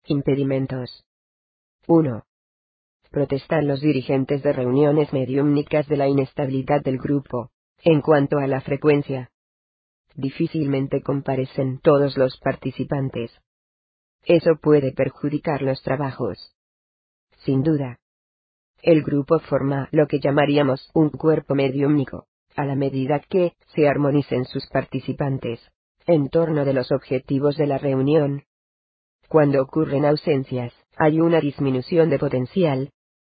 Impedimentos. 1. Protestan los dirigentes de reuniones mediúmnicas de la inestabilidad del grupo. En cuanto a la frecuencia, difícilmente comparecen todos los participantes. Eso puede perjudicar los trabajos. Sin duda, el grupo forma lo que llamaríamos un cuerpo mediúmnico, a la medida que se armonicen sus participantes en torno de los objetivos de la reunión. Cuando ocurren ausencias, hay una disminución de potencial.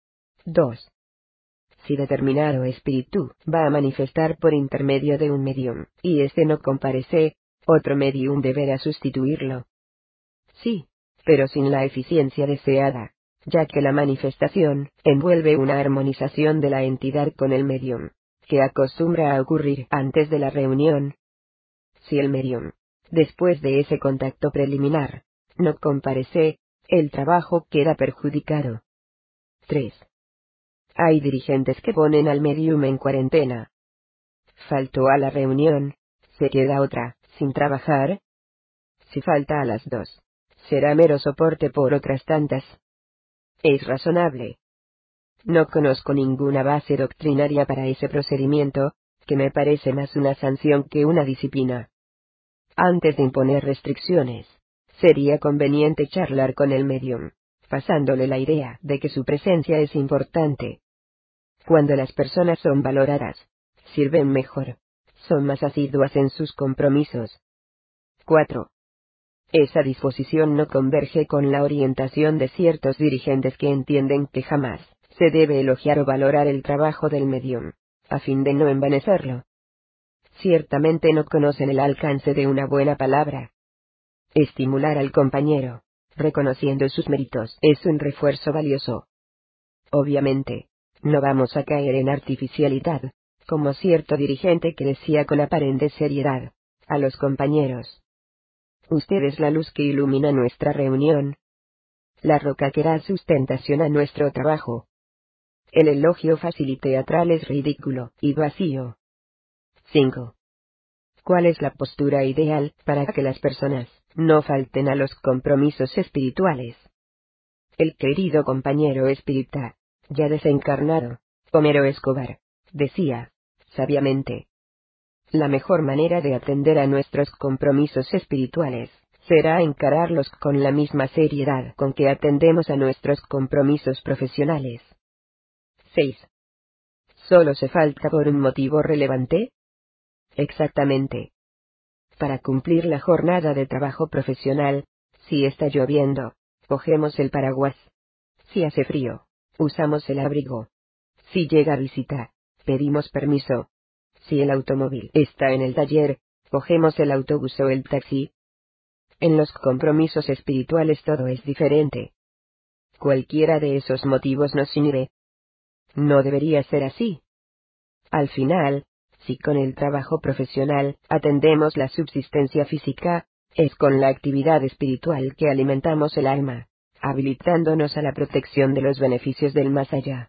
2. Si determinado espíritu va a manifestar por intermedio de un medium, y éste no comparece, otro medium deberá sustituirlo. Sí, pero sin la eficiencia deseada, ya que la manifestación envuelve una armonización de la entidad con el medium, que acostumbra a ocurrir antes de la reunión. Si el medium, después de ese contacto preliminar, no comparece, el trabajo queda perjudicado. 3. Hay dirigentes que ponen al medium en cuarentena. Faltó a la reunión, se queda otra, sin trabajar. Si falta a las 2, será mero soporte por otras tantas. Es razonable. No conozco ninguna base doctrinaria para ese procedimiento, que me parece más una sanción que una disciplina. Antes de imponer restricciones, sería conveniente charlar con el medium, pasándole la idea de que su presencia es importante. Cuando las personas son valoradas, sirven mejor, son más asiduas en sus compromisos. 4. Esa disposición no converge con la orientación de ciertos dirigentes que entienden que jamás se debe elogiar o valorar el trabajo del medium, a fin de no envanecerlo. Ciertamente no conocen el alcance de una buena palabra. Estimular al compañero, reconociendo sus méritos, es un refuerzo valioso. Obviamente, no vamos a caer en artificialidad, como cierto dirigente que decía con aparente seriedad a los compañeros: usted es la luz que ilumina nuestra reunión, la roca que da sustentación a nuestro trabajo. El elogio fácil y teatral es ridículo y vacío. 5. ¿Cuál es la postura ideal para que las personas no falten a los compromisos espirituales? El querido compañero espírita, ya desencarnado, Homero Escobar, decía, sabiamente: la mejor manera de atender a nuestros compromisos espirituales será encararlos con la misma seriedad con que atendemos a nuestros compromisos profesionales. 6. ¿Solo se falta por un motivo relevante? Exactamente. Para cumplir la jornada de trabajo profesional, si está lloviendo, cogemos el paraguas. Si hace frío, usamos el abrigo. Si llega visita, pedimos permiso. Si el automóvil está en el taller, cogemos el autobús o el taxi. En los compromisos espirituales todo es diferente. Cualquiera de esos motivos nos inhibe. No debería ser así. Al final, si con el trabajo profesional atendemos la subsistencia física, es con la actividad espiritual que alimentamos el alma, habilitándonos a la protección de los beneficios del más allá.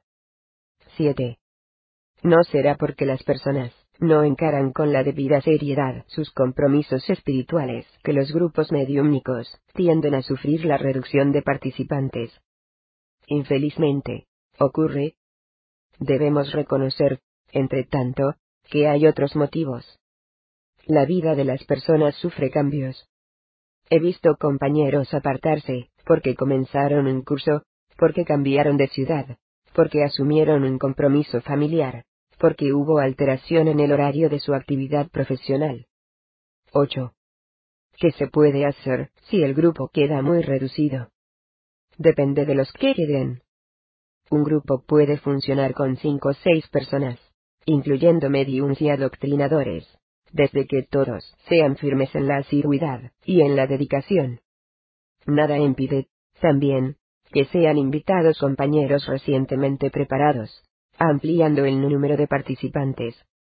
7. No será porque las personas no encaran con la debida seriedad sus compromisos espirituales que los grupos mediúmnicos tienden a sufrir la reducción de participantes. Infelizmente, ocurre. Debemos reconocer, entre tanto, que hay otros motivos. La vida de las personas sufre cambios. He visto compañeros apartarse, porque comenzaron un curso, porque cambiaron de ciudad, porque asumieron un compromiso familiar, porque hubo alteración en el horario de su actividad profesional. 8. ¿Qué se puede hacer si el grupo queda muy reducido? Depende de los que queden. Un grupo puede funcionar con 5 o 6 personas, incluyendo mediums y adoctrinadores, desde que todos sean firmes en la asiduidad y en la dedicación. Nada impide, también, que sean invitados compañeros recientemente preparados, ampliando el número de participantes.